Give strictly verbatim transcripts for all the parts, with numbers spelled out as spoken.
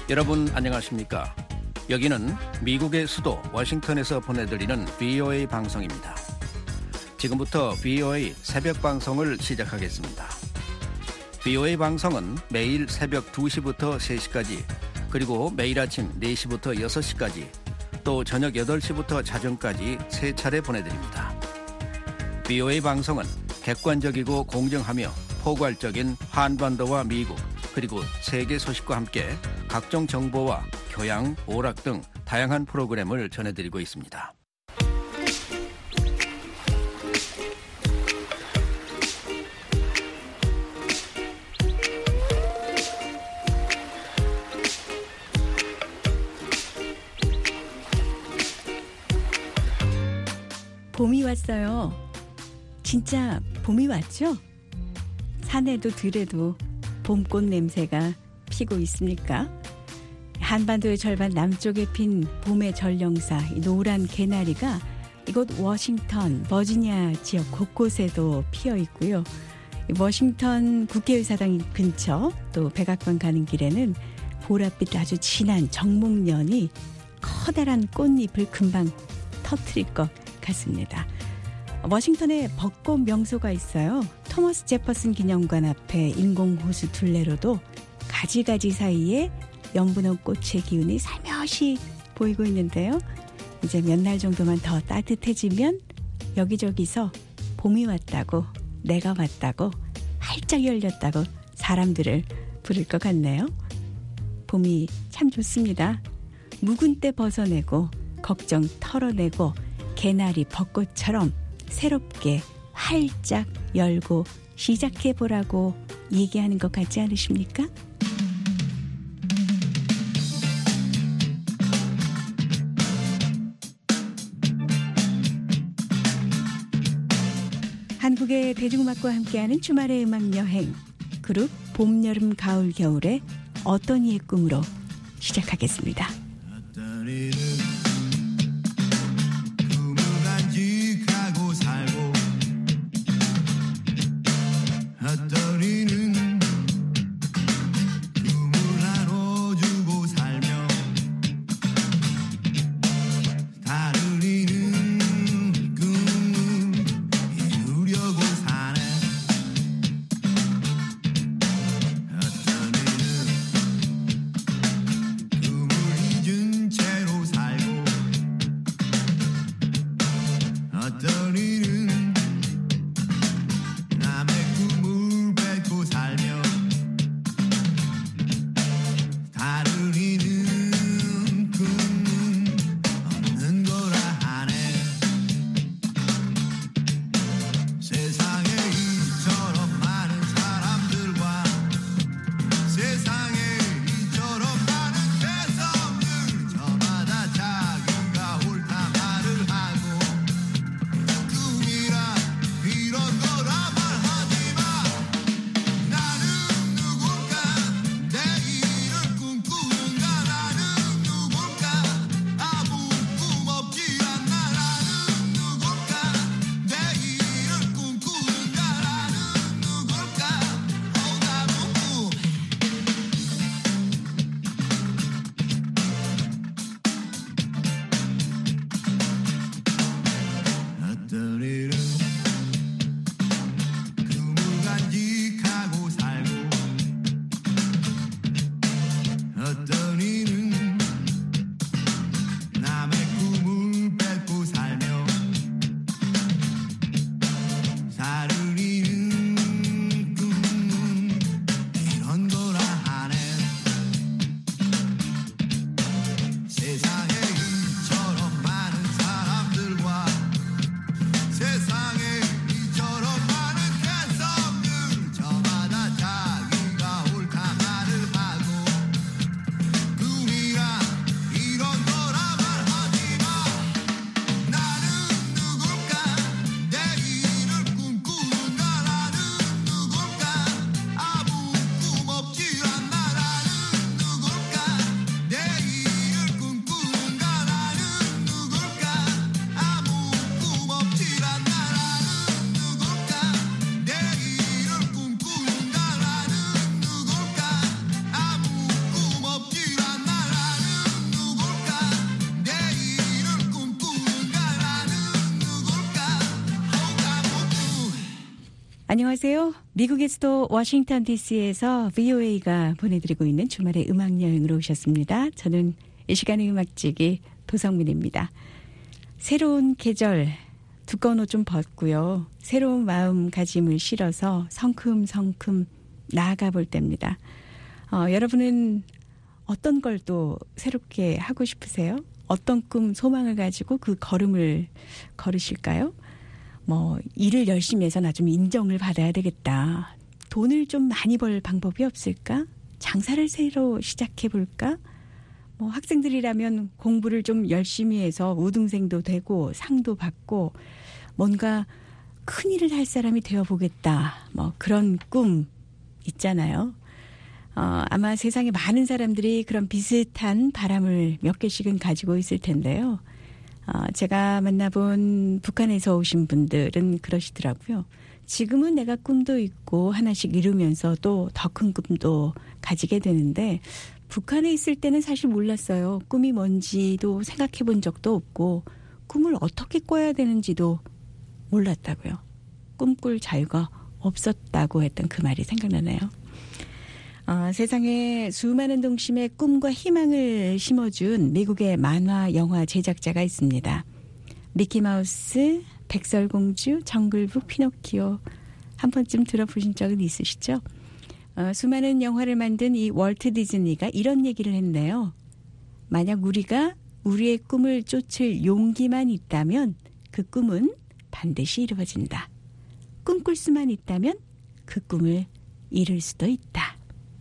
여러분 안녕하십니까? 여기는 미국의 수도 워싱턴에서 보내드리는 브이오에이 방송입니다. 지금부터 브이오에이 새벽 방송을 시작하겠습니다. 브이오에이 방송은 매일 새벽 두 시부터 세 시까지, 그리고 매일 아침 네 시부터 여섯 시까지, 또 저녁 여덟 시부터 자정까지 세 차례 보내드립니다. 브이오에이 방송은 객관적이고 공정하며 포괄적인 한반도와 미국, 그리고 세계 소식과 함께 각종 정보와 교양, 오락 등 다양한 프로그램을 전해드리고 있습니다. 봄이 왔어요. 진짜 봄이 왔죠? 산에도 들에도 봄꽃 냄새가 피고 있습니까? 한반도의 절반 남쪽에 핀 봄의 전령사, 이 노란 개나리가 이곳 워싱턴, 버지니아 지역 곳곳에도 피어 있고요. 워싱턴 국회의사당 근처, 또 백악관 가는 길에는 보랏빛 아주 진한 정목련이 커다란 꽃잎을 금방 터뜨릴 것 같습니다. 워싱턴에 벚꽃 명소가 있어요. 토머스 제퍼슨 기념관 앞에 인공호수 둘레로도 가지가지 사이에 연분홍 꽃의 기운이 살며시 보이고 있는데요. 이제 몇 날 정도만 더 따뜻해지면 여기저기서 봄이 왔다고, 내가 왔다고, 활짝 열렸다고 사람들을 부를 것 같네요. 봄이 참 좋습니다. 묵은 때 벗어내고 걱정 털어내고 개나리 벚꽃처럼 새롭게 활짝 열고 시작해보라고 얘기하는 것 같지 않으십니까? 한국의 대중음악과 함께하는 주말의 음악 여행, 그룹 봄, 여름, 가을, 겨울의 어떤 이의 꿈으로 시작하겠습니다. 꿈을 잊은 채로 살고 안녕하세요. 미국의 수도 워싱턴 디씨에서 브이오에이가 보내드리고 있는 주말의 음악여행으로 오셨습니다. 저는 이 시간의 음악지기 도성민입니다. 새로운 계절, 두꺼운 옷 좀 벗고요. 새로운 마음가짐을 실어서 성큼성큼 나아가 볼 때입니다. 어, 여러분은 어떤 걸 또 새롭게 하고 싶으세요? 어떤 꿈, 소망을 가지고 그 걸음을 걸으실까요? 뭐 일을 열심히 해서 나 좀 인정을 받아야 되겠다. 돈을 좀 많이 벌 방법이 없을까? 장사를 새로 시작해 볼까? 뭐 학생들이라면 공부를 좀 열심히 해서 우등생도 되고 상도 받고 뭔가 큰 일을 할 사람이 되어 보겠다. 뭐 그런 꿈 있잖아요. 어, 아마 세상에 많은 사람들이 그런 비슷한 바람을 몇 개씩은 가지고 있을 텐데요. 어, 제가 만나본 북한에서 오신 분들은 그러시더라고요. 지금은 내가 꿈도 있고 하나씩 이루면서 또 더 큰 꿈도 가지게 되는데 북한에 있을 때는 사실 몰랐어요. 꿈이 뭔지도 생각해 본 적도 없고 꿈을 어떻게 꿔야 되는지도 몰랐다고요. 꿈꿀 자유가 없었다고 했던 그 말이 생각나네요. 어, 세상에 수많은 동심의 꿈과 희망을 심어준 미국의 만화 영화 제작자가 있습니다. 미키마우스, 백설공주, 정글북, 피노키오 한 번쯤 들어보신 적은 있으시죠? 어, 수많은 영화를 만든 이 월트 디즈니가 이런 얘기를 했네요. 만약 우리가 우리의 꿈을 쫓을 용기만 있다면 그 꿈은 반드시 이루어진다. 꿈꿀 수만 있다면 그 꿈을 이룰 수도 있다.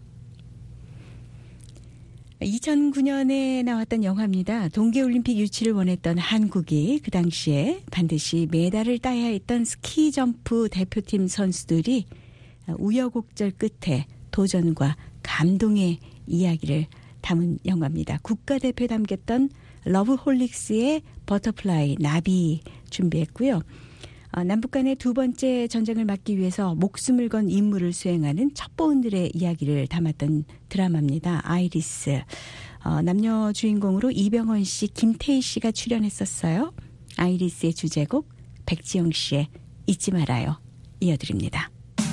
이천구 년에 나왔던 영화입니다. 동계올림픽 유치를 원했던 한국이 그 당시에 반드시 메달을 따야 했던 스키 점프 대표팀 선수들이 우여곡절 끝에 도전과 감동의 이야기를 담은 영화입니다. 국가대표에 담겼던 러브홀릭스의 버터플라이, 나비 준비했고요. 어, 남북 간의 두 번째 전쟁을 막기 위해서 목숨을 건 임무를 수행하는 첩보원들의 이야기를 담았던 드라마입니다. 아이리스. 어, 남녀 주인공으로 이병헌 씨, 김태희 씨가 출연했었어요. 아이리스의 주제곡 백지영 씨의 잊지 말아요. 이어드립니다.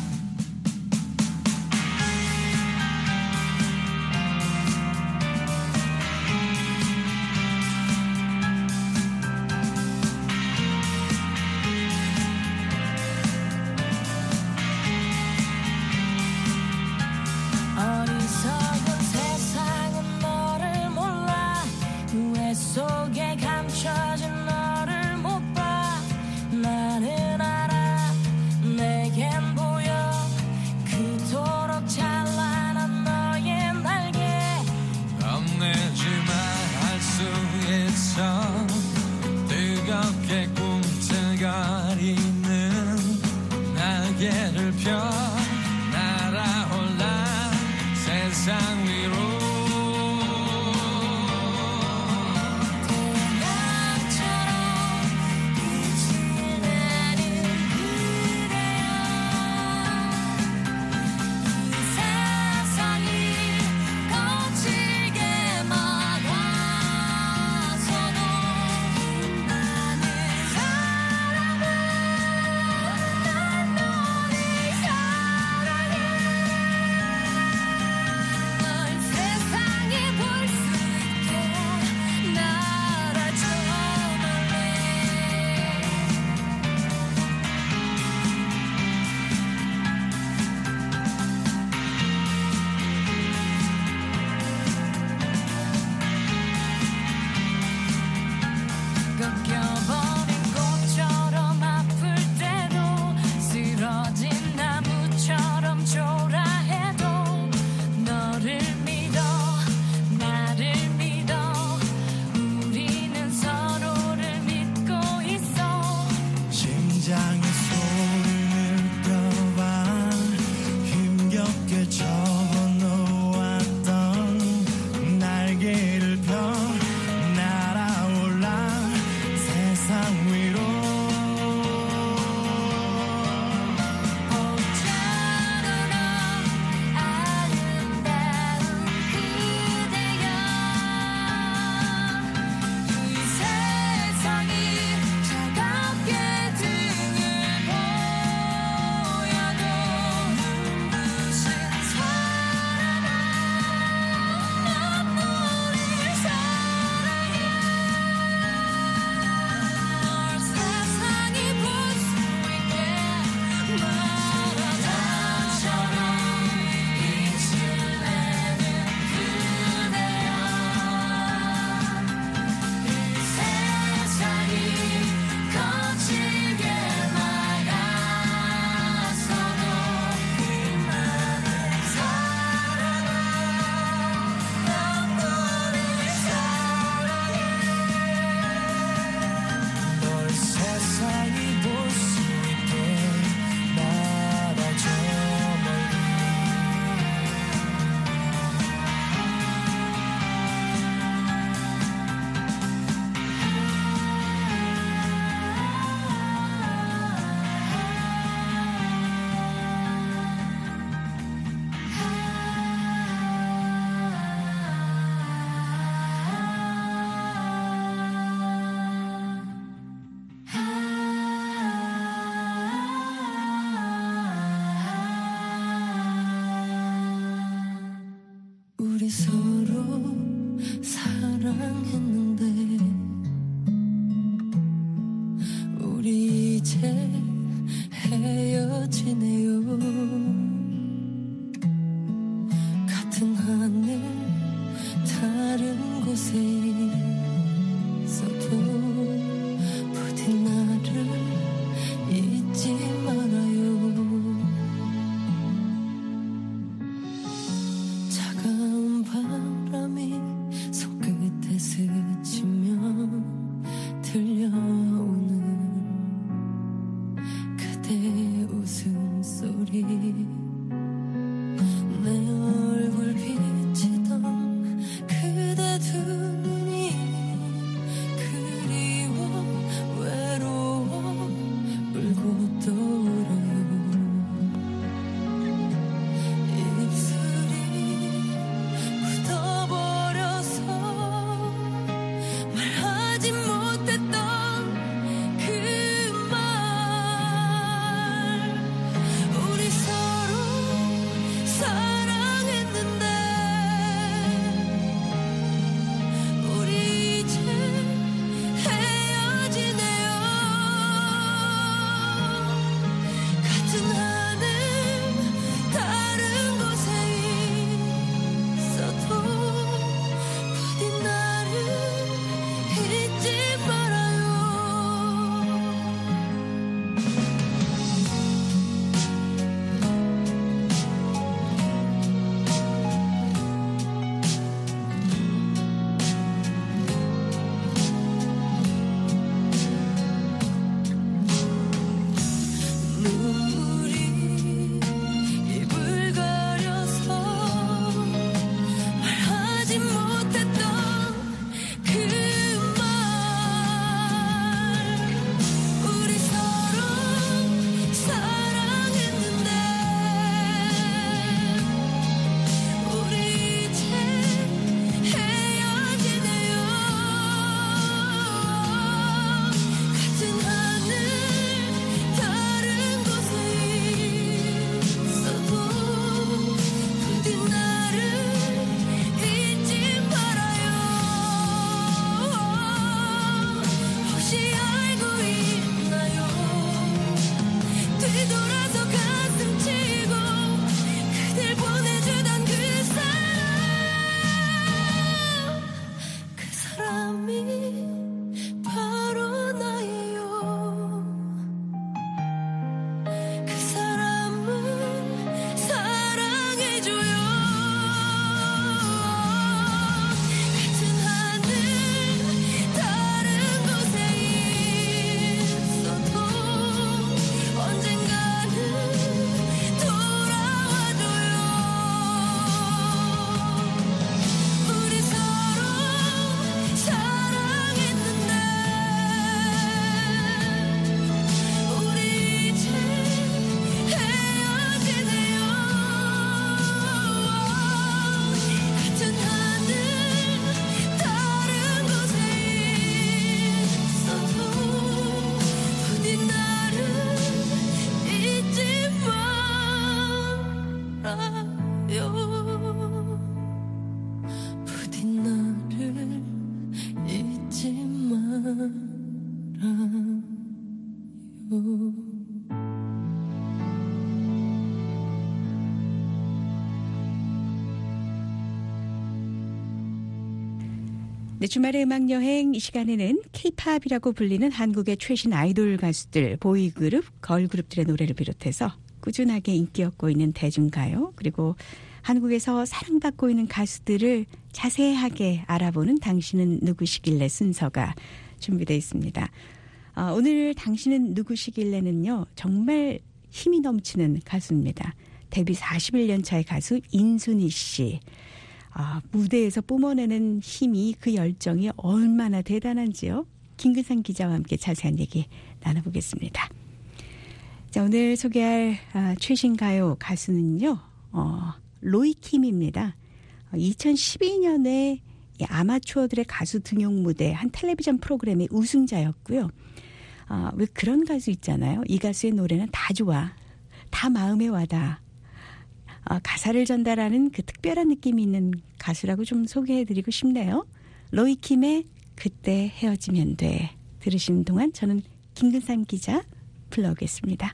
속에 감춰진 너를 못 봐. 나는 알아 내겐 보여 그토록 찬란한 너의 날개. 겁내지만 할 수 있어 뜨겁게 꿈틀거리는 날개를 펴 날아올라 세상 위로. 사랑했는데 우리 이제 헤어지네요. 같은 하늘 다른 곳에 있어도 부디 나를 잊지 말아요. 차가운 바람이 손끝에 스치며 들려오는 그대의 웃음소리, 내 얼굴 비치던 그대 두 눈이 그리워 외로워 울고 떠오르요. 입술이 굳어버려서 말하지 못했던 그 말, 우리 서로 사랑했는데 우리 이제 헤어지네요. 같은 하늘 다른 곳에 있어도 부디 나를 잊지 말아요. 눈물이 입을 가려서 말하지 못했던 그 말, 우리 서로 사랑했는데 우리 이제 헤어지네요. 같은 하늘 다른 곳에 있어도 부디 나를 잊지 말아요. 혹시 알고 있나요? 뒤돌아서 가슴 치고 그댈 보내주던 그 사람, 그 사람이 바로 나예요. 그 사람을 사랑해줘요. 같은 하늘 다른 곳에 있어도 언젠가는 돌아와줘요. 우리 서로 사랑했는데 우리 이제 헤어지네요. 같은 하늘 다른 곳에 있어도 부디 나를 잊지 말아요. 부디 나를 잊지 말아요. 네, 주말의 음악 여행 이 시간에는 K-팝이라고 불리는 한국의 최신 아이돌 가수들, 보이그룹, 걸그룹들의 노래를 비롯해서 꾸준하게 인기 얻고 있는 대중가요, 그리고 한국에서 사랑받고 있는 가수들을 자세하게 알아보는 당신은 누구시길래 순서가 준비되어 있습니다. 어, 오늘 당신은 누구시길래는요, 정말 힘이 넘치는 가수입니다. 데뷔 사십일 년 차의 가수 인순이 씨. 아, 무대에서 뿜어내는 힘이, 그 열정이 얼마나 대단한지요. 김근상 기자와 함께 자세한 얘기 나눠보겠습니다. 자, 오늘 소개할 아, 최신 가요 가수는요, 어, 로이킴입니다. 어, 이천십이 년에 아마추어들의 가수 등용 무대 한 텔레비전 프로그램의 우승자였고요. 어, 왜 그런 가수 있잖아요. 이 가수의 노래는 다 좋아, 다 마음에 와닿아. 어, 가사를 전달하는 그 특별한 느낌이 있는 가수라고 좀 소개해드리고 싶네요. 로이킴의 그때 헤어지면 돼 들으시는 동안 저는 김근삼 기자 불러오겠습니다.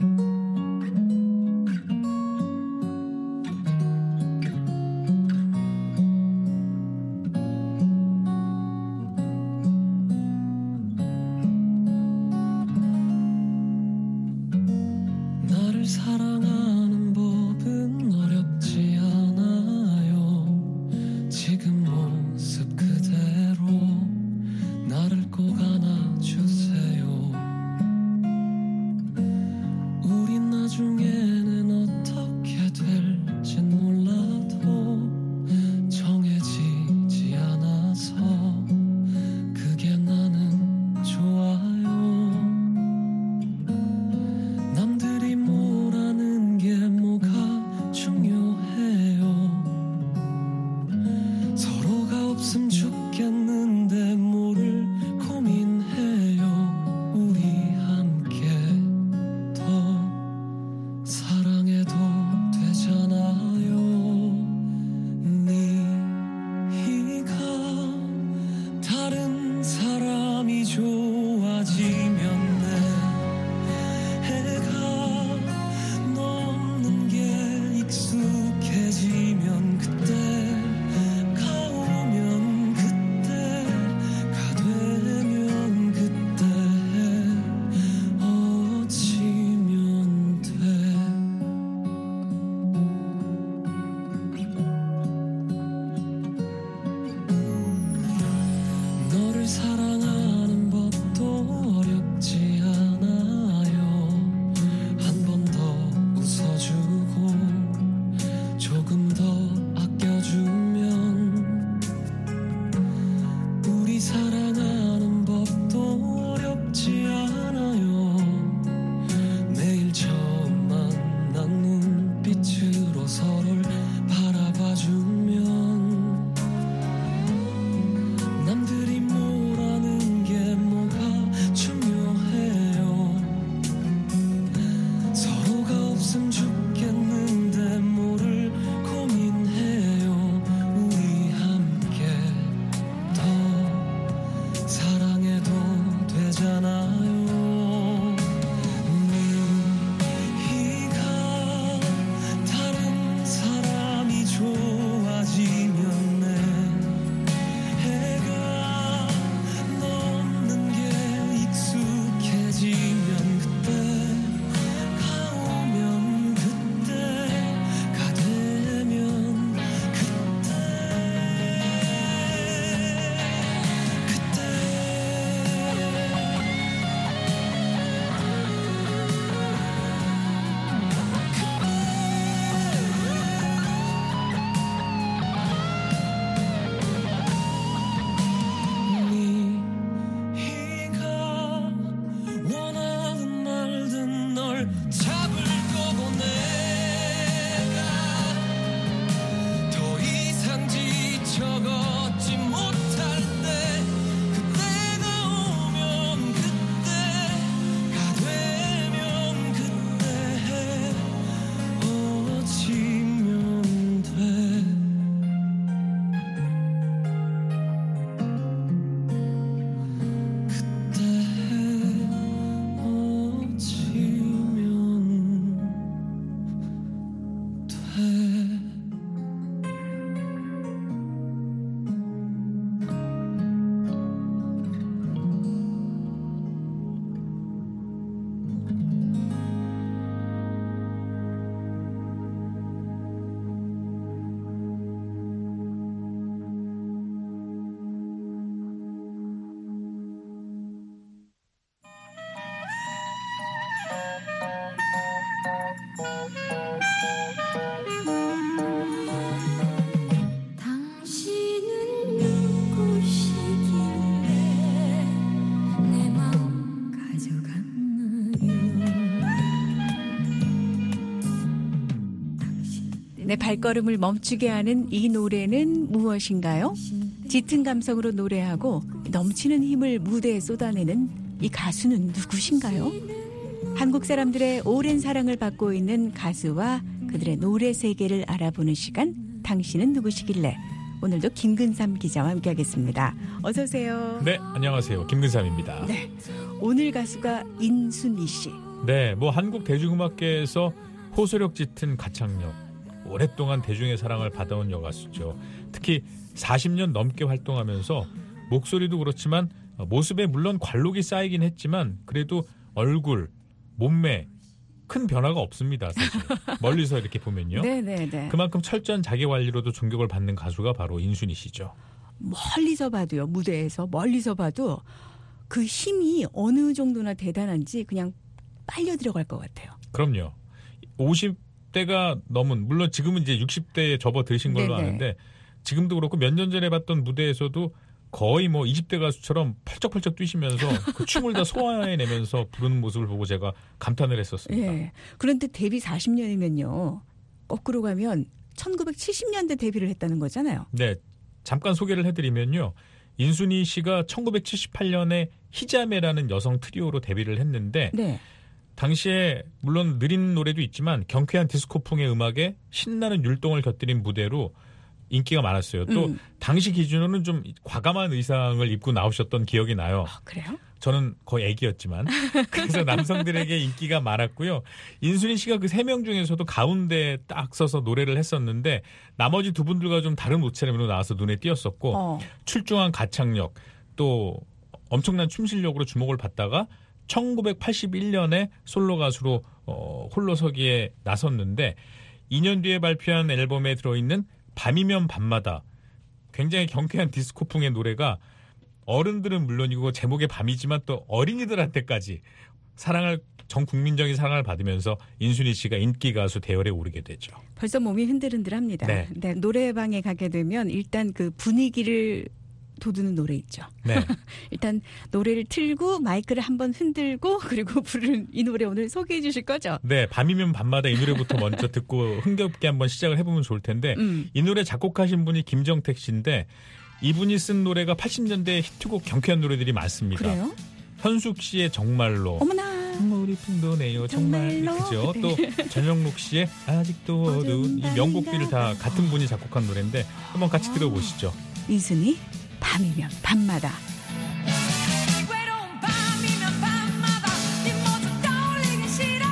나를 사랑하는 법은 어렵지 않아요. 지금 모습 그대로 나를 꼭 안아주세요. 우린 나중에는 어떻게 될진 몰라도 정해지지 않아서 그게 나는 좋아요. 남들이 뭐라는 게 뭐가 중요해요. 서로가 없음 죽겠는데 뭐를 고민해요. 우리 함께 더 사랑해도 되잖아요. 네가 다른 사람이 좋아지면 내 해가 너 없는 게 익숙해지면 그때가 오면 그때가 되면 그때 헤어지면 돼. 너를 사랑하는 법도 어렵지 않아요. 한 번 더 웃어주고 조금 더 아껴주면 우리 사랑하는 법도 어렵지 않아요. 매일 처음 만난 눈빛으로 서로를 바라봐주면 남들이 뭐라는 게 뭐가 중요해요. 서로가 없음 죽겠는데 뭐를 고민해요. 우리 함께 더 사랑해도 되잖아요. 네가 다른 사람이 좋아지면 내 해가 너 없는 게 익숙해지면 그때가 오면 그때가 되면 그때 그때 네가 원하든 말든 널 잡을 거고 내가 더 이상 지쳐 걷지 못할 때 그때가 오면 그때가 되면 그때 헤어지면 돼. 그때 헤어지면 돼. 당신은 누구시길래 내 마음 가져갔나요? 내 발걸음을 멈추게 하는 이 노래는 무엇인가요? 짙은 감성으로 노래하고 넘치는 힘을 무대에 쏟아내는 이 가수는 누구신가요? 한국 사람들의 오랜 사랑을 받고 있는 가수와 그들의 노래 세계를 알아보는 시간, 당신은 누구시길래 오늘도 김근삼 기자와 함께하겠습니다. 어서 오세요. 네, 안녕하세요. 김근삼입니다. 네, 오늘 가수가 인순이 씨. 네, 뭐 한국 대중음악계에서 호소력 짙은 가창력, 오랫동안 대중의 사랑을 받아온 여가수죠. 특히 사십 년 넘게 활동하면서 목소리도 그렇지만 모습에 물론 관록이 쌓이긴 했지만 그래도 얼굴, 몸매 큰 변화가 없습니다. 사실 멀리서 이렇게 보면요. 네네네. 그만큼 철저한 자기관리로도 존경을 받는 가수가 바로 인순이 씨죠. 멀리서 봐도요. 무대에서 멀리서 봐도 그 힘이 어느 정도나 대단한지 그냥 빨려 들어갈 것 같아요. 그럼요. 오십 대가 넘은, 물론 지금은 이제 육십 대에 접어드신 걸로 네네. 아는데 지금도 그렇고 몇 년 전에 봤던 무대에서도 거의 뭐 이십 대 가수처럼 펄쩍펄쩍 뛰시면서 그 춤을 다 소화해내면서 부르는 모습을 보고 제가 감탄을 했었습니다. 예. 그런데 데뷔 사십 년이면요. 거꾸로 가면 천구백칠십 년대 데뷔를 했다는 거잖아요. 네, 잠깐 소개를 해드리면요. 인순이 씨가 천구백칠십팔 년에 희자매라는 여성 트리오로 데뷔를 했는데 네. 당시에 물론 느린 노래도 있지만 경쾌한 디스코풍의 음악에 신나는 율동을 곁들인 무대로 인기가 많았어요. 또 음. 당시 기준으로는 좀 과감한 의상을 입고 나오셨던 기억이 나요. 아, 그래요? 저는 거의 애기였지만 그래서 남성들에게 인기가 많았고요. 인순이 씨가 그 세 명 중에서도 가운데에 딱 서서 노래를 했었는데 나머지 두 분들과 좀 다른 옷차림으로 나와서 눈에 띄었었고 어. 출중한 가창력 또 엄청난 춤 실력으로 주목을 받다가 천구백팔십일 년에 솔로 가수로 어, 홀로서기에 나섰는데 이 년 뒤에 발표한 앨범에 들어있는 밤이면 밤마다 굉장히 경쾌한 디스코풍의 노래가 어른들은 물론이고 제목의 밤이지만 또 어린이들한테까지 사랑을 전 국민적인 사랑을 받으면서 인순이 씨가 인기 가수 대열에 오르게 되죠. 벌써 몸이 흔들흔들합니다. 네. 네, 노래방에 가게 되면 일단 그 분위기를 돋우는 노래 있죠. 네. 일단 노래를 틀고 마이크를 한번 흔들고 그리고 부르는 이 노래 오늘 소개해 주실 거죠? 네, 밤이면 밤마다 이 노래부터 먼저 듣고 흥겹게 한번 시작을 해보면 좋을 텐데 음. 이 노래 작곡하신 분이 김정택 씨인데 이분이 쓴 노래가 팔십 년대 히트곡 경쾌한 노래들이 많습니다. 그래요? 현숙 씨의 정말로, 어머나. 물이 풍도네요 정말, 정말로. 그죠? 네. 또 전영록 씨의 아직도 어두운 이 명곡들을 다 같은 분이 작곡한 노래인데 한번 같이 들어보시죠. 인순이 밤이면 밤마다. 외로운 밤이면 밤마다 네 모습 떠올리기 싫어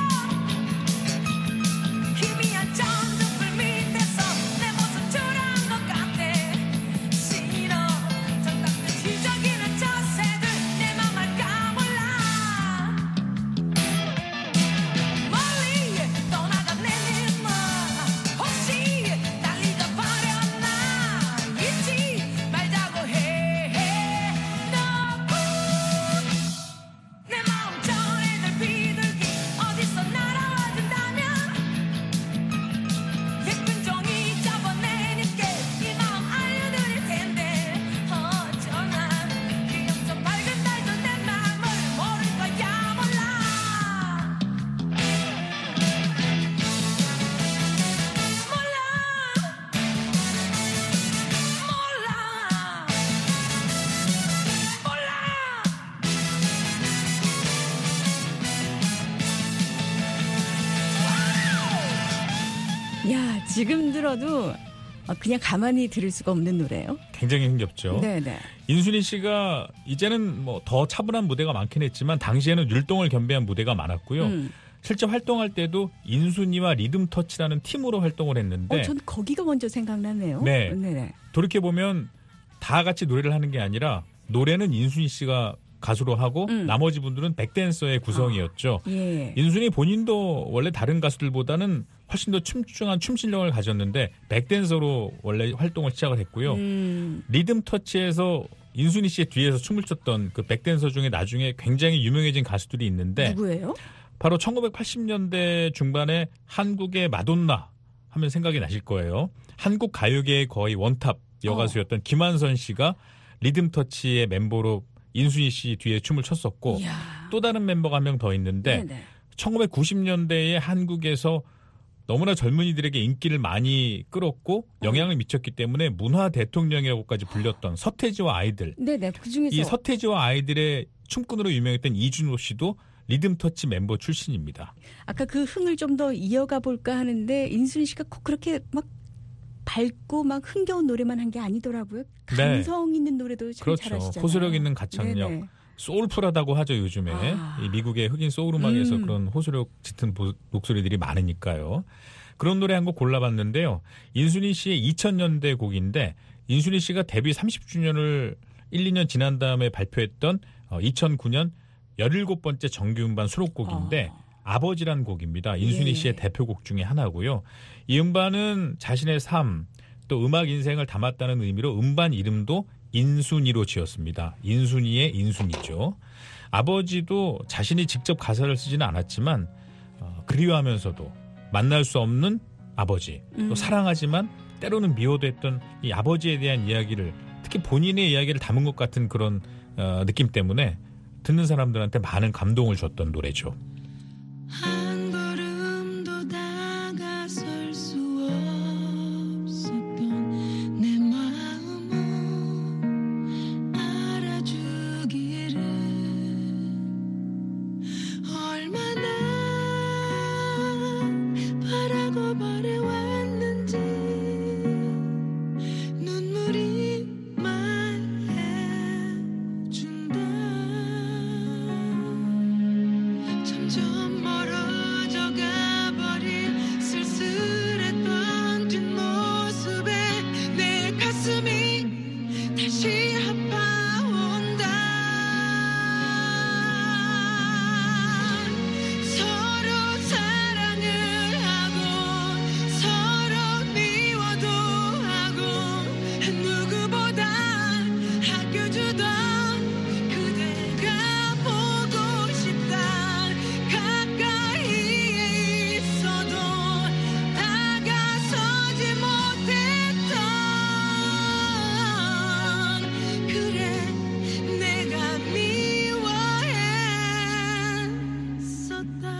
희미한 전등불 밑에서 내 모습 초라한 것 같아 싫어 정답은 뒤적이는 자세들 내 맘 알까 몰라 멀리 떠나간 내 눈물 혹시 날 잊어버렸나 잊지 말자고 해 내 마음 전에들 비둘기 어디서 날아와준다면 예쁜 종이 접어내니께 이 마음 알려드릴 텐데 어쩌나 그 영점 밝은 날도 내 마음을 모를 거야 몰라 몰라 몰라 야, 지금 들어도 그냥 가만히 들을 수가 없는 노래예요. 굉장히 흥겹죠. 네네. 인순이 씨가 이제는 뭐 더 차분한 무대가 많긴 했지만 당시에는 율동을 겸비한 무대가 많았고요. 음. 실제 활동할 때도 인순이와 리듬 터치라는 팀으로 활동을 했는데 어, 전 거기가 먼저 생각나네요. 네. 네네. 돌이켜보면 다 같이 노래를 하는 게 아니라 노래는 인순이 씨가 가수로 하고 음. 나머지 분들은 백댄서의 구성이었죠. 예. 인순이 본인도 원래 다른 가수들보다는 훨씬 더 춤중한 춤 실력을 가졌는데 백댄서로 원래 활동을 시작을 했고요. 음. 리듬 터치에서 인순이 씨의 뒤에서 춤을 췄던 그 백댄서 중에 나중에 굉장히 유명해진 가수들이 있는데 누구예요? 바로 천구백팔십 년대 중반에 한국의 마돈나 하면 생각이 나실 거예요. 한국 가요계의 거의 원탑 여가수였던 김한선 씨가 리듬 터치의 멤버로 인순이 씨 뒤에 춤을 췄었고 이야. 또 다른 멤버가 한 명 더 있는데 네네. 천구백구십 년대에 한국에서 너무나 젊은이들에게 인기를 많이 끌었고 영향을 미쳤기 때문에 문화 대통령이라고까지 불렸던 서태지와 아이들. 네네. 그 중에서 이 서태지와 아이들의 춤꾼으로 유명했던 이준호 씨도 리듬 터치 멤버 출신입니다. 아까 그 흥을 좀 더 이어가 볼까 하는데 인순이 씨가 꼭 그렇게 막 밝고 막 흥겨운 노래만 한 게 아니더라고요. 네. 감성 있는 노래도 참 그렇죠. 잘하시잖아요. 호소력 있는 가창력. 네네. 소울풀하다고 하죠, 요즘에. 아. 이 미국의 흑인 소울 음악에서 음. 그런 호소력 짙은 보- 목소리들이 많으니까요. 그런 노래 한 곡 골라봤는데요. 인순이 씨의 이천 년대 곡인데 인순이 씨가 데뷔 삼십 주년을 일, 이 년 지난 다음에 발표했던 어, 이천구 년 열일곱 번째 정규음반 수록곡인데 아버지란 곡입니다. 인순이 예. 씨의 대표곡 중에 하나고요. 이 음반은 자신의 삶, 또 음악 인생을 담았다는 의미로 음반 이름도 인순이로 지었습니다. 인순이의 인순이죠. 아버지도 자신이 직접 가사를 쓰지는 않았지만 어, 그리워하면서도 만날 수 없는 아버지, 또 음. 사랑하지만 때로는 미워도 했던 이 아버지에 대한 이야기를, 특히 본인의 이야기를 담은 것 같은 그런 어, 느낌 때문에 듣는 사람들한테 많은 감동을 줬던 노래죠. 한 걸음도 다가설 수 없었던 내 마음을 알아주기를 얼마나 바라고 바래왔는지 눈물이 말해준다. 점점 멀어져 가버린 쓸쓸했던 뒷모습에 내 가슴이 다시 아파온다. 서로 사랑을 하고 서로 미워도 하고 누구보다 아껴주던 그대가 보고 싶다. 가까이에 있어도 다가서지 못했던 그래 내가 미워했었다.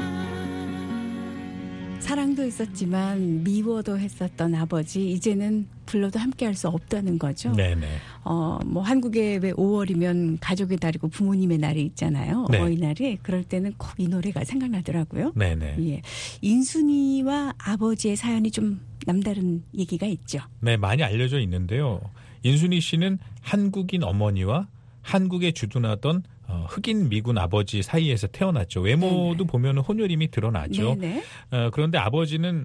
사랑도 있었지만 미워도 했었던 아버지, 이제는 불러도 함께할 수 없다는 거죠. 네네. 어, 뭐 한국에 왜 오월이면 가족의 달이고 부모님의 날이 있잖아요. 네. 어버이날이. 그럴 때는 꼭 이 노래가 생각나더라고요. 네네. 예. 인순이와 아버지의 사연이 좀 남다른 얘기가 있죠. 네, 많이 알려져 있는데요. 인순이 씨는 한국인 어머니와 한국에 주둔하던 어, 흑인 미군 아버지 사이에서 태어났죠. 외모도 보면 혼혈임이 드러나죠. 네네. 어, 그런데 아버지는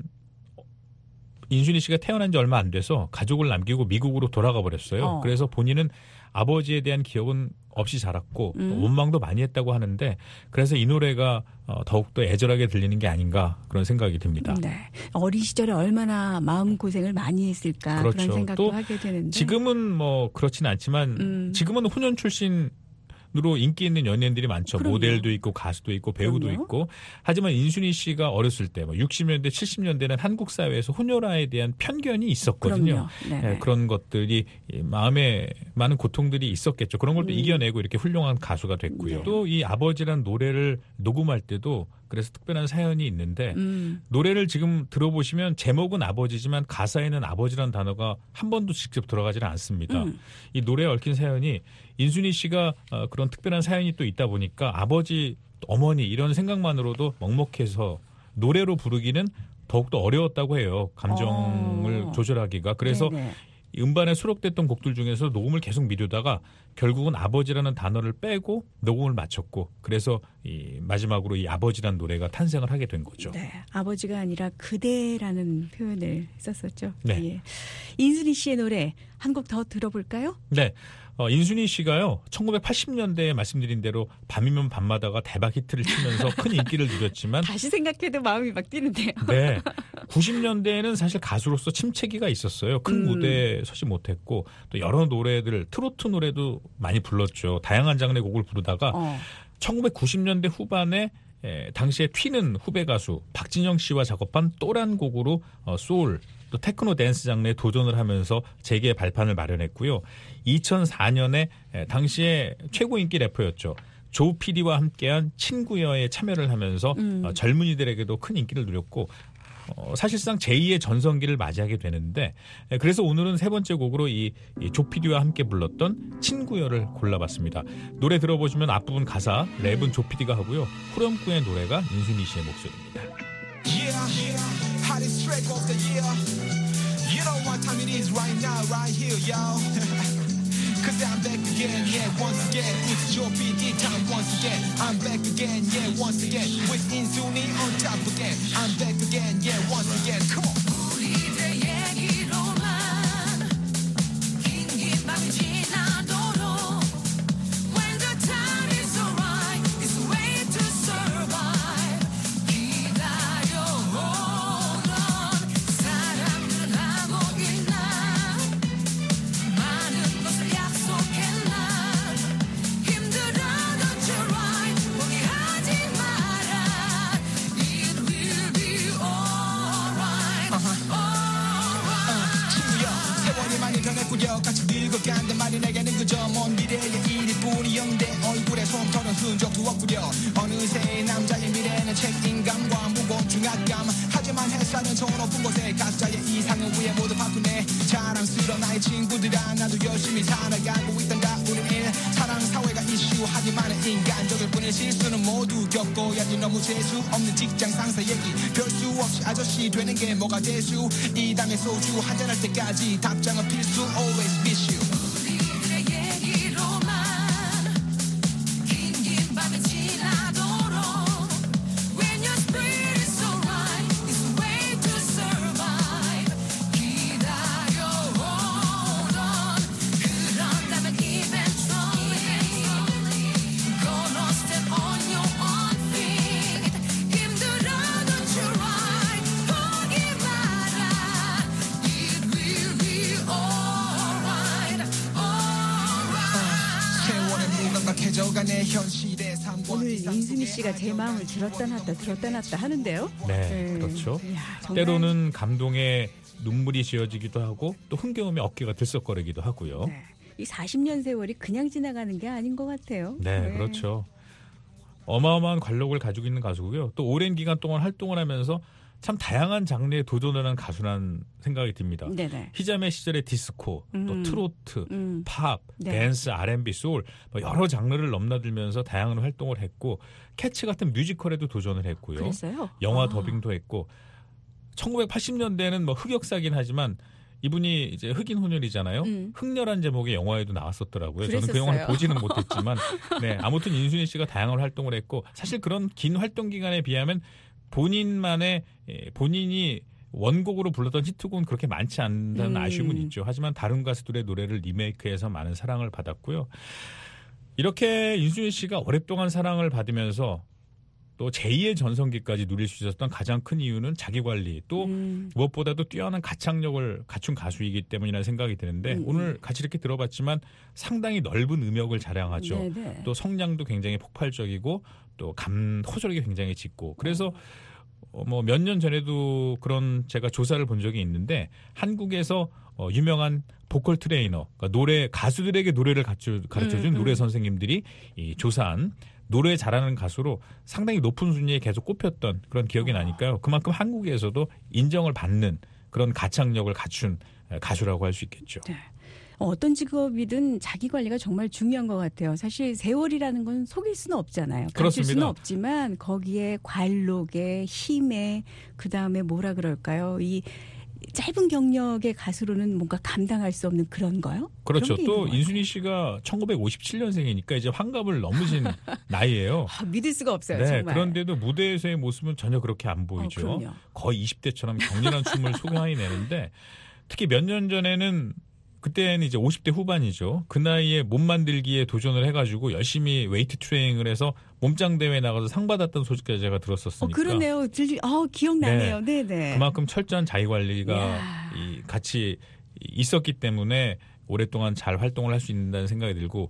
인순이 씨가 태어난 지 얼마 안 돼서 가족을 남기고 미국으로 돌아가 버렸어요. 어. 그래서 본인은 아버지에 대한 기억은 없이 자랐고 음. 또 원망도 많이 했다고 하는데, 그래서 이 노래가 어, 더욱더 애절하게 들리는 게 아닌가 그런 생각이 듭니다. 네. 어린 시절에 얼마나 마음고생을 많이 했을까 그렇죠. 그런 생각도 또 하게 되는데. 지금은 뭐 그렇진 않지만 음. 지금은 혼연 출신 으로 인기 있는 연예인들이 많죠. 그럼요. 모델도 있고 가수도 있고 배우도 그럼요. 있고. 하지만 인순이 씨가 어렸을 때 뭐 육십 년대 칠십 년대는 한국 사회에서 혼혈아에 대한 편견이 있었거든요. 그럼요. 네네. 예, 그런 것들이 이 마음에 많은 고통들이 있었겠죠. 그런 걸 또 음. 이겨내고 이렇게 훌륭한 가수가 됐고요. 네. 또 이 아버지란 노래를 녹음할 때도 그래서 특별한 사연이 있는데 음. 노래를 지금 들어보시면 제목은 아버지지만 가사에는 아버지란 단어가 한 번도 직접 들어가지는 않습니다. 음. 이 노래에 얽힌 사연이 인순이 씨가 어, 그런 특별한 사연이 또 있다 보니까 아버지, 어머니 이런 생각만으로도 먹먹해서 노래로 부르기는 더욱더 어려웠다고 해요. 감정을 어. 조절하기가. 그래서 네네. 이 음반에 수록됐던 곡들 중에서 녹음을 계속 미루다가 결국은 아버지라는 단어를 빼고 녹음을 마쳤고, 그래서 이 마지막으로 이 아버지란 노래가 탄생을 하게 된 거죠. 네, 아버지가 아니라 그대라는 표현을 썼었죠. 네. 예. 인순이 씨의 노래 한 곡 더 들어볼까요? 네. 어, 인순이 씨가요, 천구백팔십 년대에 말씀드린 대로 밤이면 밤마다가 대박 히트를 치면서 큰 인기를 누렸지만, 다시 생각해도 마음이 막 뛰는데요. 네. 구십 년대에는 사실 가수로서 침체기가 있었어요. 큰 음. 무대에 서지 못했고, 또 여러 노래들, 트로트 노래도 많이 불렀죠. 다양한 장르의 곡을 부르다가, 어. 천구백구십 년대 후반에 에, 당시에 튀는 후배 가수 박진영 씨와 작업한 또란 곡으로 어, 소울, 또 테크노 댄스 장르에 도전을 하면서 재계의 발판을 마련했고요. 이천사 년에 에, 당시에 최고 인기 래퍼였죠. 조 피디와 함께한 친구여에 참여를 하면서 음. 어, 젊은이들에게도 큰 인기를 누렸고, 어, 사실상 제이의 전성기를 맞이하게 되는데, 에, 그래서 오늘은 세 번째 곡으로 이, 이 조피디와 함께 불렀던 친구여를 골라봤습니다. 노래 들어보시면 앞부분 가사 랩은 조피디가 하고요, 후렴구의 노래가 인순이 씨의 목소리입니다. Yeah, hottest track of the year. You know what time it is right now, right here, y'all. Cause I'm back again, yeah, once again. It's your P D time once again. I'm back again, yeah, once again. With 인순이 on top again. I'm back again, yeah, once again. Come on. 우리들 얘기로만 긴긴 밤이 지나도록 When the time is alright, it's a way to survive. 기다려오던 사람들은 하고 있나 많은 것을 약속했나 힘들어도 you're right 포기하지 마라 It will be alright alright 친구여 세월이 많이 변했구려 같이 늙어간단 말이 내게는 그저 먼 미래의 일일 뿐이었는데 얼굴에 솜털은 흔적도 없구려 어느새 남자의 미래는 책임감과 무거운 중압감 하지만 햇살은 저 높은 곳에 가짜의 이상을 위해 모두 바꾸네 자랑스러운 나의 친구들아 나도 열심히 살아가고 있단다 우린 일 사랑 사회가 이슈 하지만 인간적일 뿐인 실수는 모두 겪어야지 너무 재수 없는 직장 상사 얘기 별 수 없이 아저씨 되는 게 뭐가 대수 이 땅의 소주 한잔할 때까지 답장은 필수 always miss you 우리들의 얘기로만 긴긴 밤이 지나도록 When your spirit is alright, it's a way to survive. 기다려오던 그런다면 eventually gonna step on your own feet. 힘들어도 you're right, 포기 마라. It will be alright, alright. 세월의 무감각해져가네 현실의 삶과 오늘 이상 인순이 속에 씨가 제 마음을 들었다 놨다 들었다 놨다 하는데요. 네, 그렇죠. 이야, 정말 때로는 감동에 눈물이 지어지기도 하고 또 흥겨움에 어깨가 들썩거리기도 하고요. 네. 이 사십 년 세월이 그냥 지나가는 게 아닌 것 같아요. 네, 그렇죠. 어마어마한 관록을 가지고 있는 가수고요. 또 오랜 기간 동안 활동을 하면서 참 다양한 장르에 도전을 한 가수란 생각이 듭니다. 네네. 희자매 시절의 디스코, 또 음. 트로트, 음. 팝, 네. 댄스, 알앤비, 소울 뭐 여러 장르를 넘나들면서 다양한 활동을 했고 캐치 같은 뮤지컬에도 도전을 했고요. 그랬어요? 영화 아. 더빙도 했고 천구백팔십 년대에는 뭐 흑역사긴 하지만 이분이 이제 흑인 혼혈이잖아요. 음. 흑렬한 제목의 영화에도 나왔었더라고요. 저는 그 그랬었어요. 영화를 보지는 못했지만, 네 아무튼 인순이 씨가 다양한 활동을 했고 사실 그런 긴 활동 기간에 비하면 본인만의 예, 본인이 원곡으로 불렀던 히트곡은 그렇게 많지 않다는 음. 아쉬움은 있죠. 하지만 다른 가수들의 노래를 리메이크해서 많은 사랑을 받았고요. 이렇게 인순이 씨가 오랫동안 사랑을 받으면서 또 제이의 전성기까지 누릴 수 있었던 가장 큰 이유는 자기관리 또 음. 무엇보다도 뛰어난 가창력을 갖춘 가수이기 때문이라는 생각이 드는데 음. 오늘 같이 이렇게 들어봤지만 상당히 넓은 음역을 자랑하죠. 네네. 또 성량도 굉장히 폭발적이고 또 감 호소력이 굉장히 짙고 그래서 어, 뭐 몇 년 전에도 그런 제가 조사를 본 적이 있는데 한국에서 어, 유명한 보컬 트레이너 그러니까 노래 가수들에게 노래를 가르쳐, 가르쳐준 음, 음. 노래 선생님들이 이 조사한 노래 잘하는 가수로 상당히 높은 순위에 계속 꼽혔던 그런 기억이 나니까요. 그만큼 한국에서도 인정을 받는 그런 가창력을 갖춘 가수라고 할 수 있겠죠. 네. 어떤 직업이든 자기 관리가 정말 중요한 것 같아요. 사실 세월이라는 건 속일 수는 없잖아요. 가질 그렇습니다. 수는 없지만 거기에 관록에 힘에 그다음에 뭐라 그럴까요? 이 짧은 경력의 가수로는 뭔가 감당할 수 없는 그런 거요? 그렇죠. 그런 게 또 있는 것 인순이 씨가 천구백오십칠 년생이니까 이제 환갑을 넘으신 나이예요. 같아요. 아, 믿을 수가 없어요. 네, 정말. 그런데도 무대에서의 모습은 전혀 그렇게 안 보이죠. 어, 그럼요. 거의 이십 대처럼 격렬한 춤을 소화해 내는데 특히 몇 년 전에는 그때는 이제 오십 대 후반이죠. 그 나이에 몸 만들기에 도전을 해가지고 열심히 웨이트 트레이닝을 해서 몸짱 대회에 나가서 상 받았던 소식까지 제가 어, 들었었으니까. 그러네요. 들리, 어, 기억나네요. 네, 네. 그만큼 철저한 자기 관리가 이야. 이 같이 있었기 때문에 오랫동안 잘 활동을 할 수 있다는 생각이 들고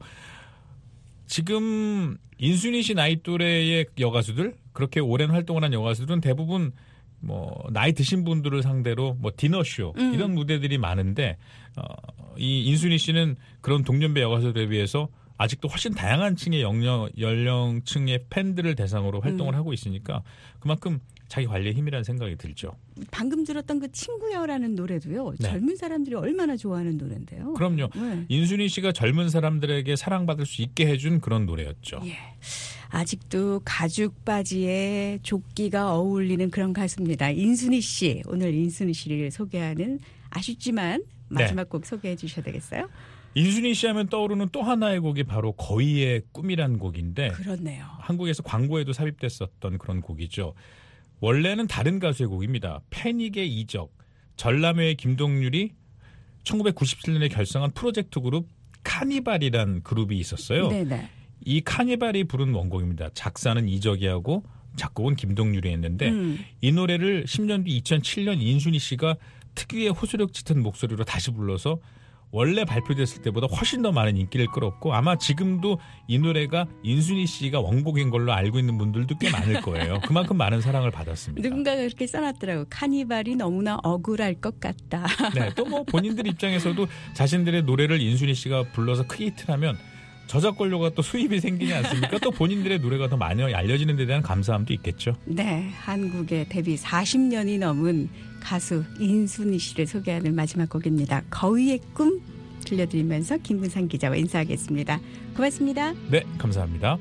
지금 인순이 씨 나이 또래의 여가수들 그렇게 오랜 활동을 한 여가수들은 대부분 뭐 나이 드신 분들을 상대로 뭐 디너쇼 음. 이런 무대들이 많은데 어, 이 인순이 씨는 그런 동년배 여가수들에 비해서 아직도 훨씬 다양한 층의 연령, 연령층의 팬들을 대상으로 활동을 음. 하고 있으니까 그만큼 자기 관리의 힘이라는 생각이 들죠. 방금 들었던 그 친구여라는 노래도요. 네. 젊은 사람들이 얼마나 좋아하는 노래인데요. 그럼요. 네. 인순이 씨가 젊은 사람들에게 사랑받을 수 있게 해준 그런 노래였죠. 예. 아직도 가죽 바지에 조끼가 어울리는 그런 가수입니다. 인순이 씨. 오늘 인순이 씨를 소개하는 아쉽지만 마지막 곡 소개해 주셔야 되겠어요? 인순이 씨 하면 떠오르는 또 하나의 곡이 바로 거위의 꿈이란 곡인데 그렇네요. 한국에서 광고에도 삽입됐었던 그런 곡이죠. 원래는 다른 가수의 곡입니다. 패닉의 이적, 전람회의 김동률이 천구백구십칠 년에 결성한 프로젝트 그룹 카니발이란 그룹이 있었어요. 네네. 이 카니발이 부른 원곡입니다. 작사는 이적이 하고 작곡은 김동률이 했는데 음. 이 노래를 십 년 뒤 이천칠 년 인순이 씨가 특유의 호소력 짙은 목소리로 다시 불러서 원래 발표됐을 때보다 훨씬 더 많은 인기를 끌었고 아마 지금도 이 노래가 인순이 씨가 원곡인 걸로 알고 있는 분들도 꽤 많을 거예요. 그만큼 많은 사랑을 받았습니다. 누군가가 그렇게 써놨더라고. 카니발이 너무나 억울할 것 같다. 네, 또 뭐 본인들 입장에서도 자신들의 노래를 인순이 씨가 불러서 크게 히트하면 저작권료가 또 수입이 생기지 않습니까? 또 본인들의 노래가 더 많이 알려지는 데 대한 감사함도 있겠죠. 네, 한국의 데뷔 사십 년이 넘은 가수 인순이 씨를 소개하는 마지막 곡입니다. 거위의 꿈 들려드리면서 김근상 기자와 인사하겠습니다. 고맙습니다. 네, 감사합니다.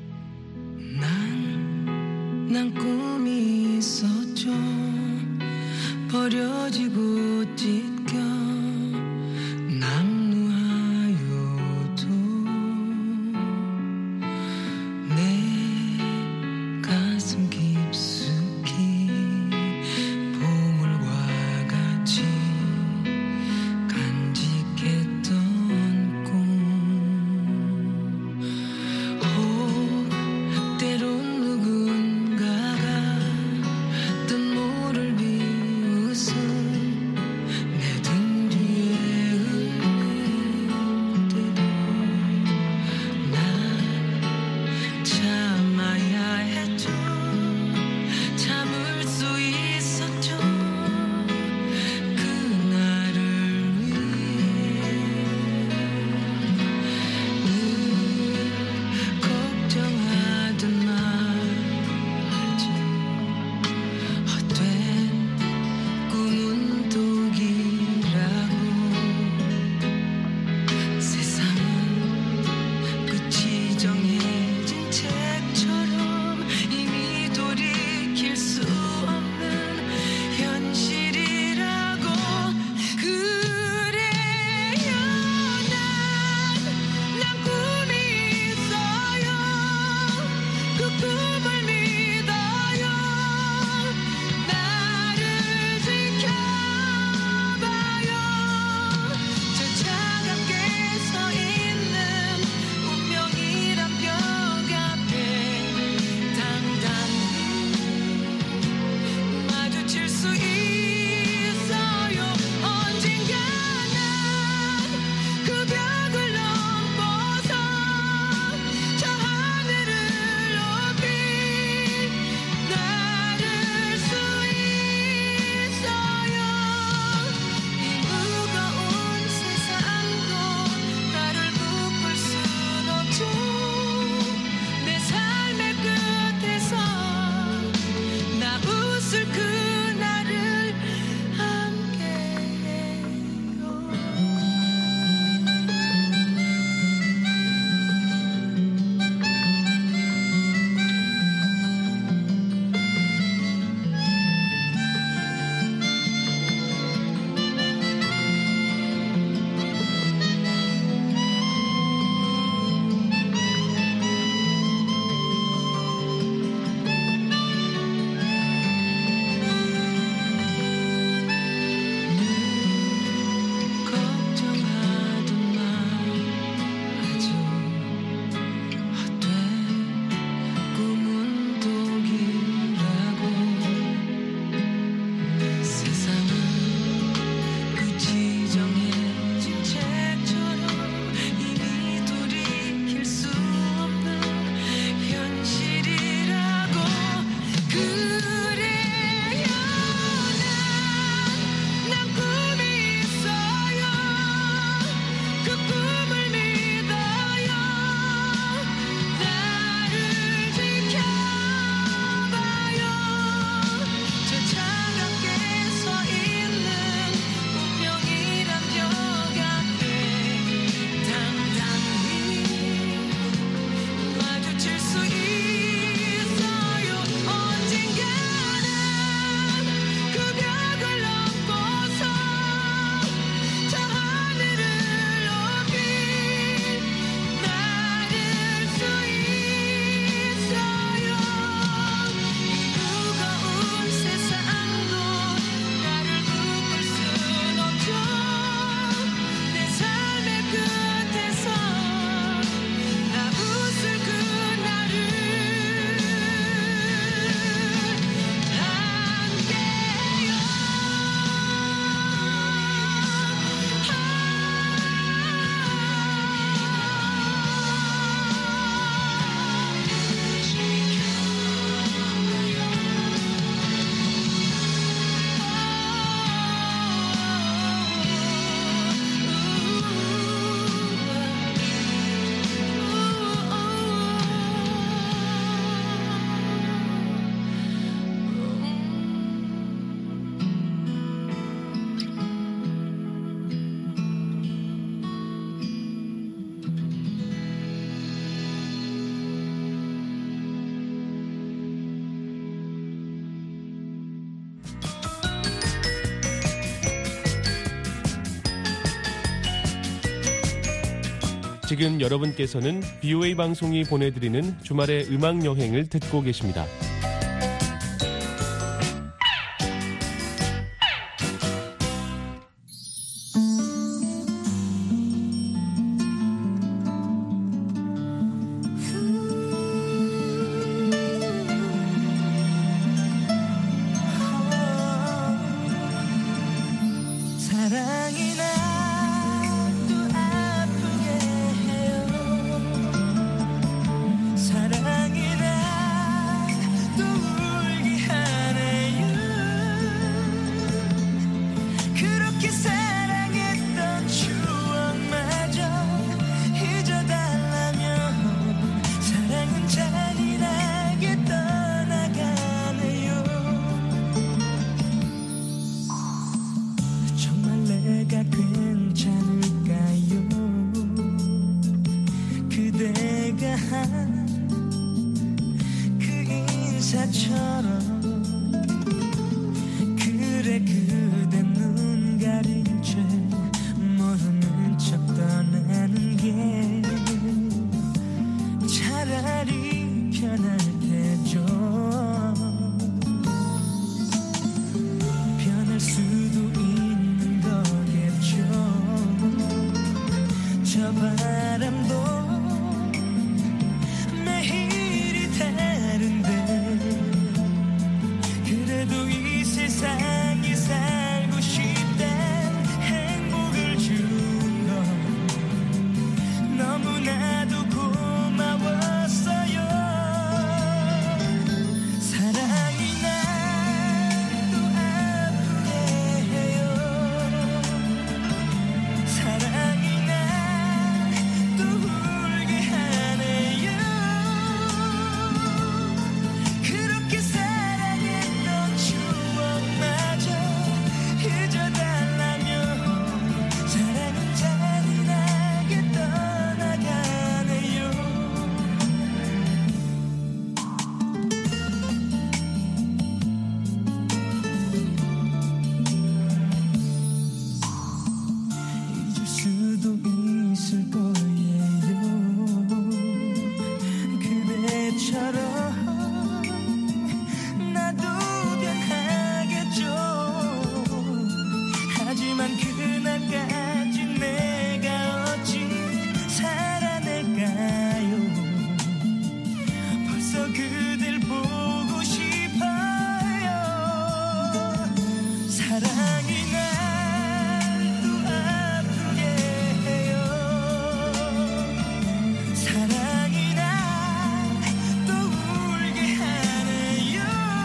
난, 난 꿈이 있었죠. 버려지고 찢겨 낙루하여도 내 가슴 깊숙이 보물과 같이 간직했던 꿈 혹 때론 누군가가 뜬 모를 비웃음 내 등 지금 여러분께서는 비오에이 방송이 보내드리는 주말의 음악 여행을 듣고 계십니다. 사랑이 나도 아프게 해요. 사랑이 나도 울게 하네요. 그렇게 사랑했던 추억마저 잊어달라면 사랑은 잔인하게 떠나가네요. 정말 내가 괜찮을까요? 그대가 한 그 인사처럼. 그래 그대 눈 가린 채 모르는 척 떠나는 게 차라리 편할 테죠. 변할 수도 있는 거겠죠. 저 바람도 매일이 다른데 그래도 이 세상에 살고 싶다. 행복을 준 건 너무나도 고마웠어요. 사랑이 나도 아프게 해요. 사랑이 나도 울게 하네요. 그렇게 사랑했던 추억마저 잊어달라면 사랑은 잔인하게 떠나가네요. 잊을 수도 있을 거예요. 그대처럼 나도 변하겠죠. 하지만 그날까지 내가 어찌 살아낼까요? 벌써 그댈 보고 싶어요. 사랑이 나도 아프게 해요. 사랑이 나도 울게 하네요.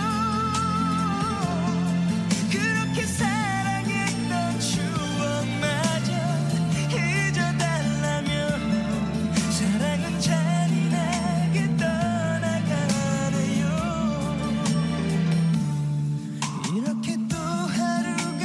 그렇게 사랑했던 추억마저 잊어달라면 사랑은 잔인하게 떠나가네요. 이렇게 또 하루가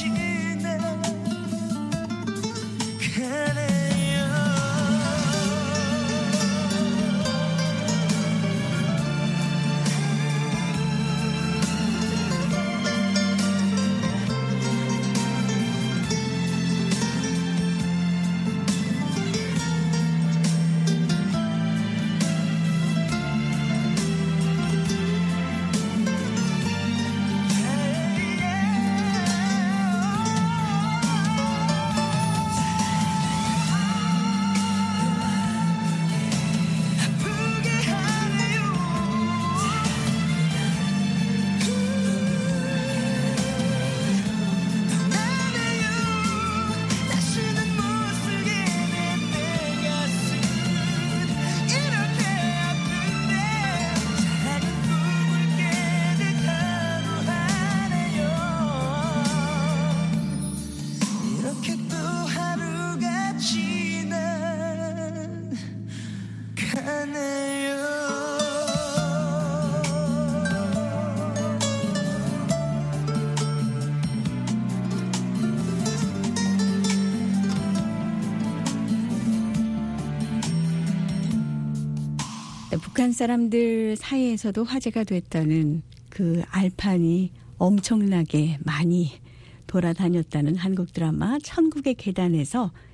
북한 사람들 사이에서도 화제가 됐다는 그 알판이 엄청나게 많이 돌아다녔다는 한국 드라마 천국의 계단에서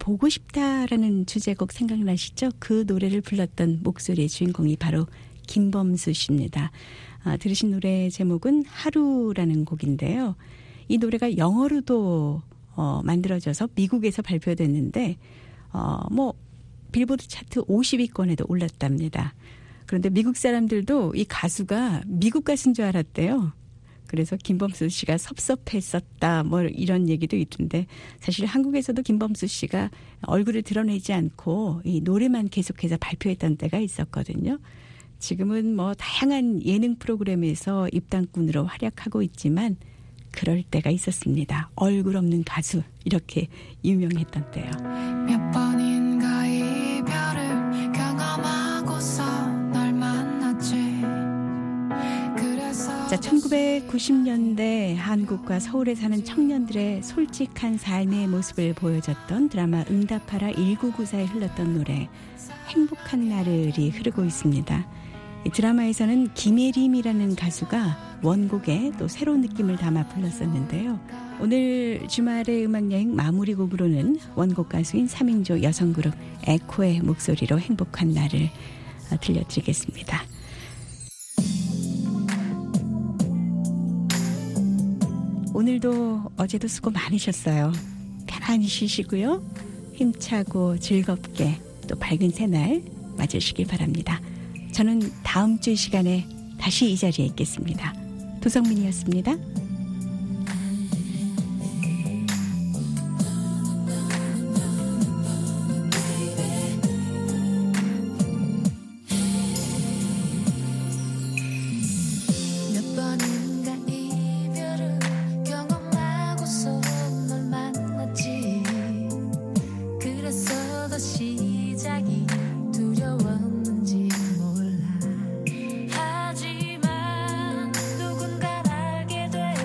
보고 싶다라는 주제곡 생각나시죠? 그 노래를 불렀던 목소리의 주인공이 바로 김범수 씨입니다. 아, 들으신 노래 제목은 하루라는 곡인데요. 이 노래가 영어로도 어, 만들어져서 미국에서 발표됐는데 어, 뭐 빌보드 차트 오십 위권에도 올랐답니다. 그런데 미국 사람들도 이 가수가 미국 가수인 줄 알았대요. 그래서 김범수 씨가 섭섭했었다 뭐 이런 얘기도 있던데 사실 한국에서도 김범수 씨가 얼굴을 드러내지 않고 이 노래만 계속해서 발표했던 때가 있었거든요. 지금은 뭐 다양한 예능 프로그램에서 입당꾼으로 활약하고 있지만 그럴 때가 있었습니다. 얼굴 없는 가수 이렇게 유명했던 때요. 몇 번인가 이별을 경험하고서 널 만났지. 그래서 자, 천구백구십 년대 한국과 서울에 사는 청년들의 솔직한 삶의 모습을 보여줬던 드라마 응답하라 천구백구십사에 흘렀던 노래 행복한 나를이 흐르고 있습니다. 이 드라마에서는 김예림이라는 가수가 원곡에 또 새로운 느낌을 담아 불렀었는데요. 오늘 주말의 음악여행 마무리 곡으로는 원곡 가수인 삼인조 여성그룹 에코의 목소리로 행복한 나를 들려드리겠습니다. 오늘도 어제도 수고 많으셨어요. 편안히 쉬시고요. 힘차고 즐겁게 또 밝은 새날 맞으시길 바랍니다. 저는 다음 주 시간에 다시 이 자리에 있겠습니다. 도성민이었습니다. 몇 번인가 이별을 경험하고서 널 만났지. 그래서 더 시작이 두려웠는지 몰라. 하지만 누군가 알게 돼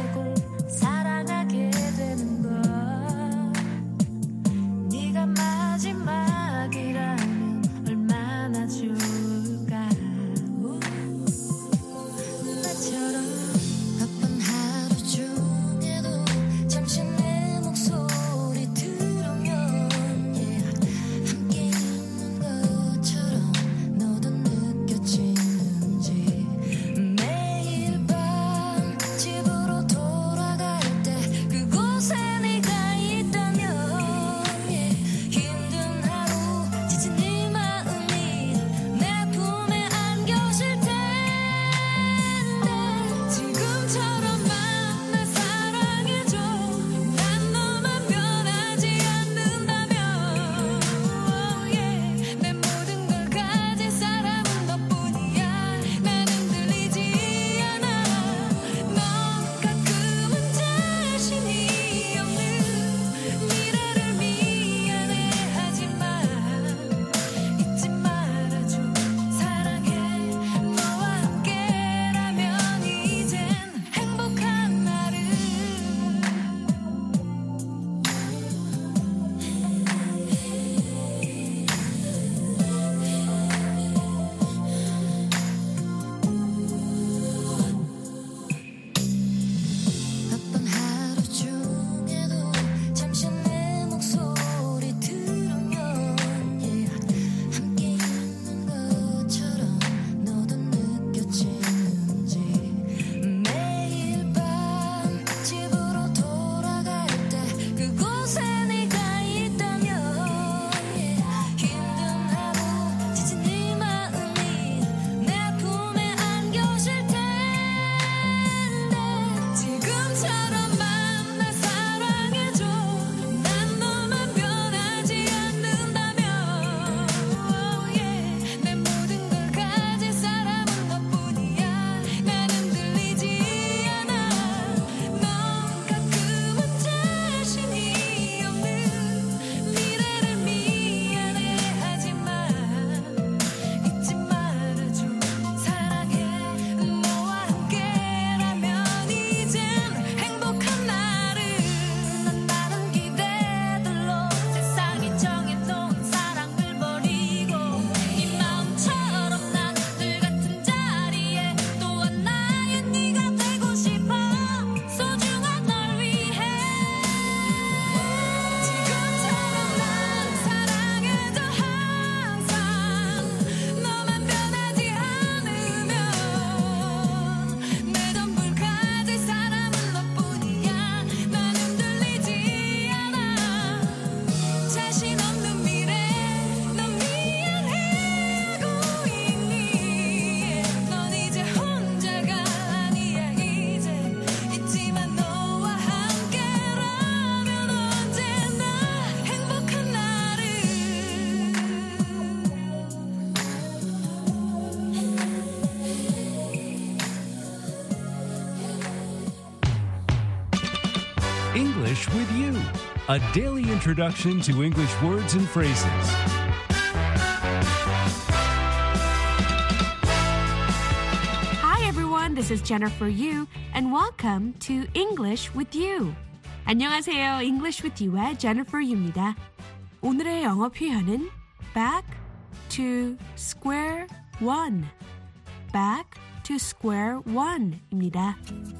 English with You, a daily introduction to English words and phrases. Hi everyone, this is Jennifer Yu, and welcome to English with You. 안녕하세요, English with You의 Jennifer Yu입니다. 오늘의 영어 표현은 back to square one. back to square one입니다.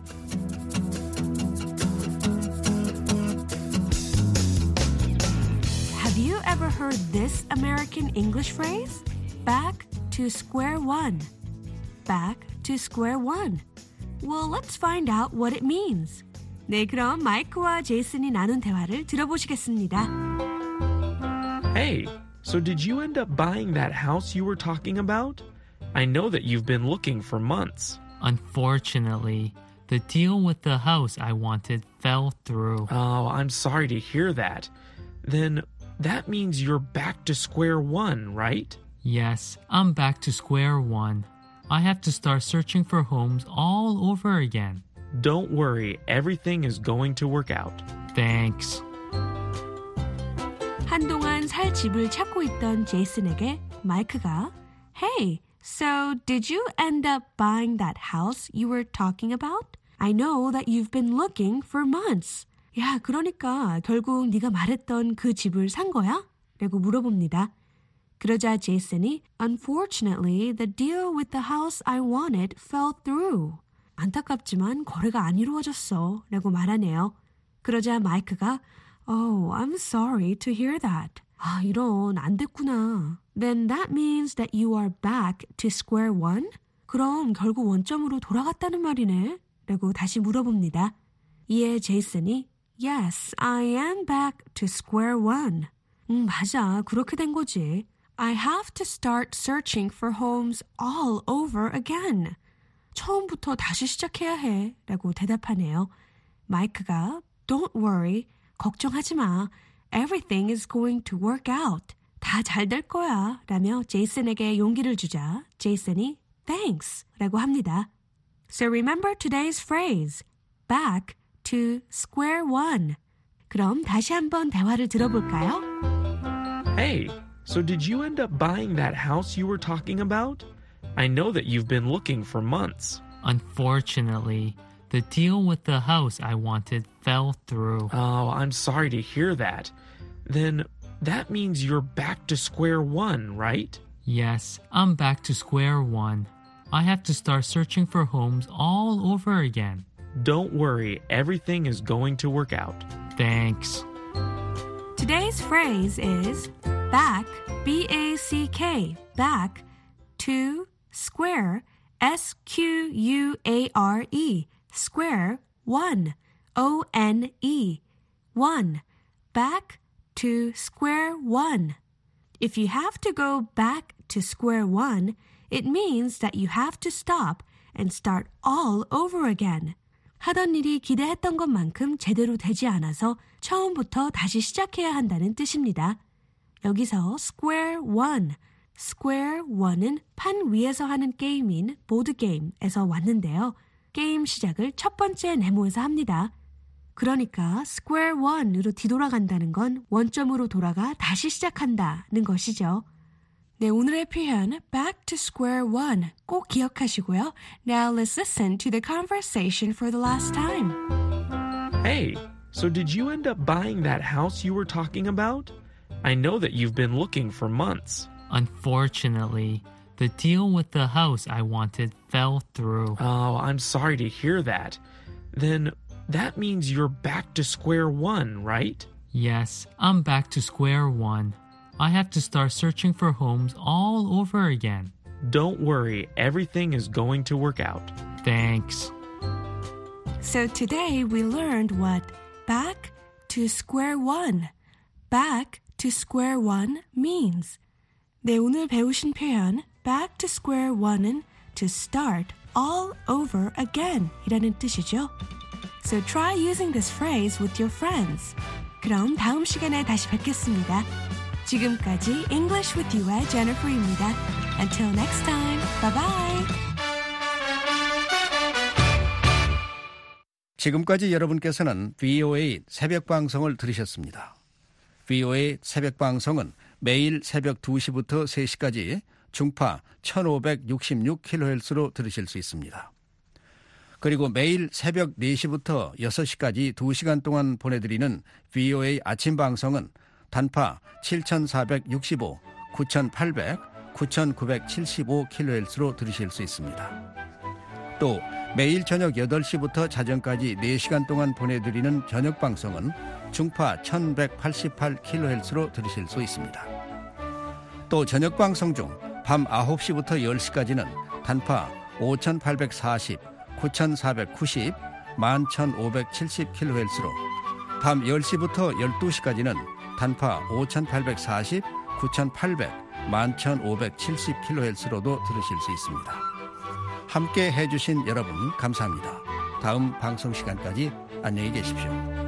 Have you ever heard this American English phrase? Back to square one. Back to square one. Well, let's find out what it means. 네, 그럼 마이크와 제이슨이 나눈 대화를 들어보시겠습니다. Hey, so did you end up buying that house you were talking about? I know that you've been looking for months. Unfortunately, the deal with the house I wanted fell through. Oh, I'm sorry to hear that. Then that means you're back to square one, right? Yes, I'm back to square one. I have to start searching for homes all over again. Don't worry, everything is going to work out. Thanks. 한동안 살 집을 찾고 있던 제이슨에게 마이크가 Hey, so did you end up buying that house you were talking about? I know that you've been looking for months. 야, 그러니까 결국 네가 말했던 그 집을 산 거야? 라고 물어봅니다. 그러자 제이슨이 Unfortunately, the deal with the house I wanted fell through. 안타깝지만 거래가 안 이루어졌어. 라고 말하네요. 그러자 마이크가 Oh, I'm sorry to hear that. 아, 이런 안 됐구나. Then that means that you are back to square one? 그럼 결국 원점으로 돌아갔다는 말이네. 라고 다시 물어봅니다. 이에 제이슨이 Yes, I am back to square one. 음, 맞아. 그렇게 된 거지. I have to start searching for homes all over again. 처음부터 다시 시작해야 해. 라고 대답하네요. 마이크가 Don't worry. 걱정하지 마. Everything is going to work out. 다 잘 될 거야. 라며 제이슨에게 용기를 주자 제이슨이 Thanks. 라고 합니다. So remember today's phrase. Back to square one. 그럼 다시 한번 대화를 들어볼까요? Hey, so did you end up buying that house you were talking about? I know that you've been looking for months. Unfortunately, the deal with the house I wanted fell through. Oh, I'm sorry to hear that. Then that means you're back to square one, right? Yes, I'm back to square one. I have to start searching for homes all over again. Don't worry, everything is going to work out. Thanks. Today's phrase is back, B A C K, back to square, S Q U A R E, square, one, O N E, one, back to square one. If you have to go back to square one, it means that you have to stop and start all over again. 하던 일이 기대했던 것만큼 제대로 되지 않아서 처음부터 다시 시작해야 한다는 뜻입니다. 여기서 square one, square one은 판 위에서 하는 게임인 보드게임에서 왔는데요. 게임 시작을 첫 번째 네모에서 합니다. 그러니까 square one으로 뒤돌아간다는 건 원점으로 돌아가 다시 시작한다는 것이죠. 네, 오늘의 표현 back to square one 꼭 기억하시고요. Now let's listen to the conversation for the last time. Hey, so did you end up buying that house you were talking about? I know that you've been looking for months. Unfortunately, the deal with the house I wanted fell through. Oh, I'm sorry to hear that. Then that means you're back to square one, right? Yes, I'm back to square one. I have to start searching for homes all over again. Don't worry, everything is going to work out. Thanks. So today we learned what back to square one, back to square one means. 네, 오늘 배우신 표현 back to square one은 to start all over again 이라는 뜻이죠. So try using this phrase with your friends. 그럼 다음 시간에 다시 뵙겠습니다. 지금까지 English with You의 Jennifer입니다. Until next time, bye bye. 지금까지 여러분께서는 브이오에이 새벽 방송을 들으셨습니다. 브이오에이 새벽 방송은 매일 새벽 두 시부터 세 시까지 중파 천오백육십육 킬로헤르츠로 들으실 수 있습니다. 그리고 매일 새벽 네 시부터 여섯 시까지 두 시간 동안 보내드리는 브이오에이 아침 방송은 단파 칠천사백육십오, 구천팔백, 구천구백칠십오 킬로헤르츠로 들으실 수 있습니다. 또 매일 저녁 여덟 시부터 자정까지 네 시간 동안 보내드리는 저녁 방송은 중파 천백팔십팔 킬로헤르츠로 들으실 수 있습니다. 또 저녁 방송 중 밤 아홉 시부터 열 시까지는 단파 오천팔백사십, 구천사백구십, 만 천오백칠십 킬로헤르츠로 밤 열 시부터 열두 시까지는 단파 오천팔백사십, 구천팔백, 만 천오백칠십 킬로헤르츠로도 들으실 수 있습니다. 함께 해주신 여러분 감사합니다. 다음 방송 시간까지 안녕히 계십시오.